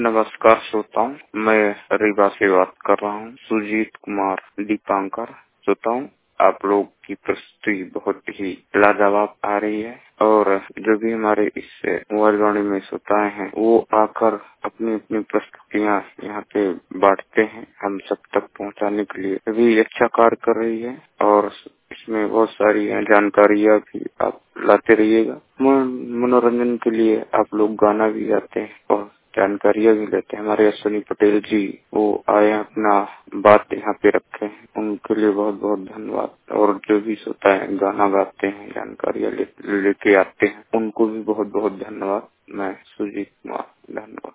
नमस्कार श्रोताओं, मैं रीवा से बात कर रहा हूँ, सुजीत कुमार दीपांकर। श्रोताओं, आप लोग की प्रस्तुति बहुत ही लाजवाब आ रही है और जो भी हमारे इस मोबाइल वाणी में श्रोताएं हैं वो आकर अपनी अपनी प्रस्तुतियाँ यहाँ पे बांटते हैं हम सब तक पहुँचाने के लिए। अभी अच्छा कार्य कर रही है और इसमें बहुत सारी जानकारियाँ भी आप लाते रहिएगा। मनोरंजन के लिए आप लोग गाना भी गाते हैं और जानकारियाँ भी लेते हैं। हमारे अश्विनी पटेल जी वो आए अपना बात यहाँ पे रखे हैं, उनके लिए बहुत बहुत धन्यवाद। और जो भी श्रोता है गाना गाते हैं, जानकारियाँ लेके आते हैं, उनको भी बहुत बहुत धन्यवाद। मैं सुजीत कुमार।